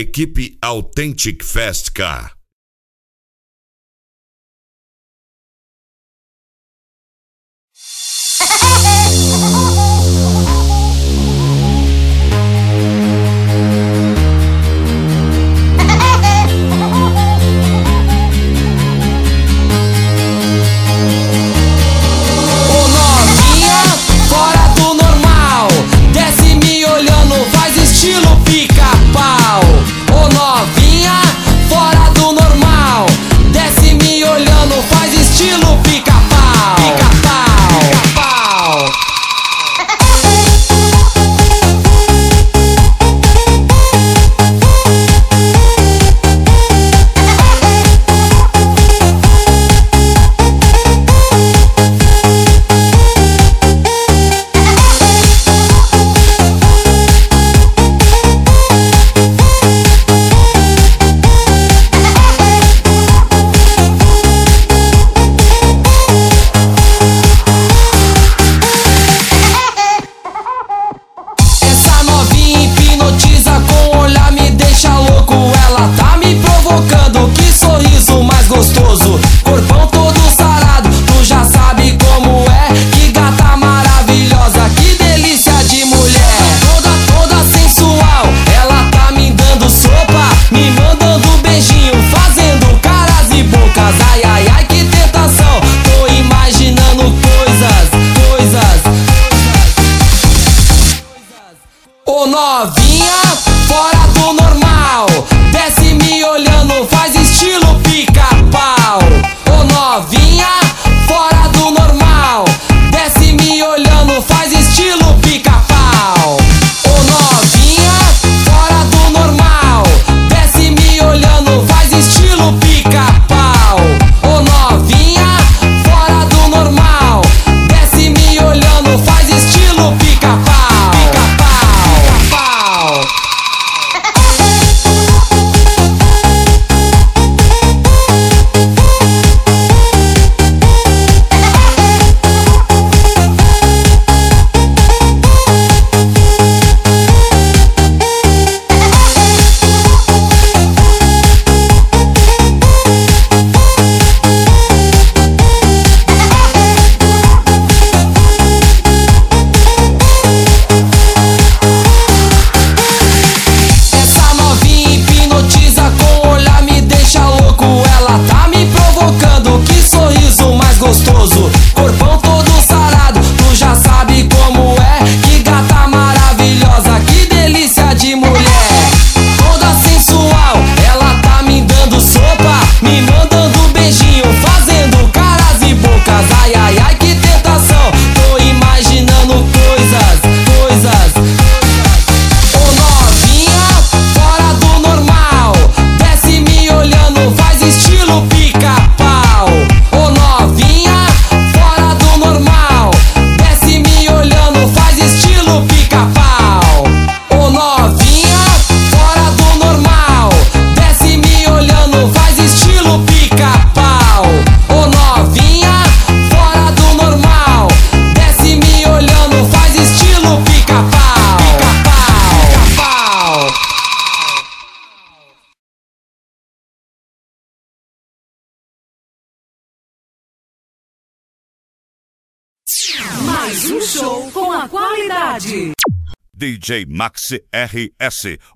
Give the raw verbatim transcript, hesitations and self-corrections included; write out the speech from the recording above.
Equipe Authentic Fast Car. Corpão todo sarado, tu já sabe como é. Que gata maravilhosa, que delícia de mulher. Toda, toda sensual, ela tá me dando sopa, me mandando beijinho, fazendo caras e bocas. Ai, ai, ai, que tentação, tô imaginando coisas, coisas. Ô novinha, fora do normal, desce me olhando, faz estilo pica-pau. Ô novinha, fora do normal, desce me olhando, faz estilo pica-pau. Ô novinha, fora do normal, desce me olhando, faz estilo pica-pau. Ô novinha, fora do normal, desce me olhando, faz estilo pica-pau. Pica-pau, pica-pau. Corpão todo sarado, tu já sabe como é. Que gata maravilhosa, que delícia de mulher. Toda sensual, ela tá me dando sopa, me mandando beijinho, fazendo caras e bocas. Ai, ai, ai, que tentação, tô imaginando coisas, coisas. Ô novinha, fora do normal, desce me olhando, faz estilo pica-pau. Ô novinha, fora do normal, desce me olhando, faz estilo pica-pau. Ô novinha, fora do normal, desce me olhando, faz estilo pica-pau. Ô novinha, fora do normal, desce me olhando, faz estilo pica-pau. Pica-pau, pica-pau. Mais um show com a qualidade. D J Max R S.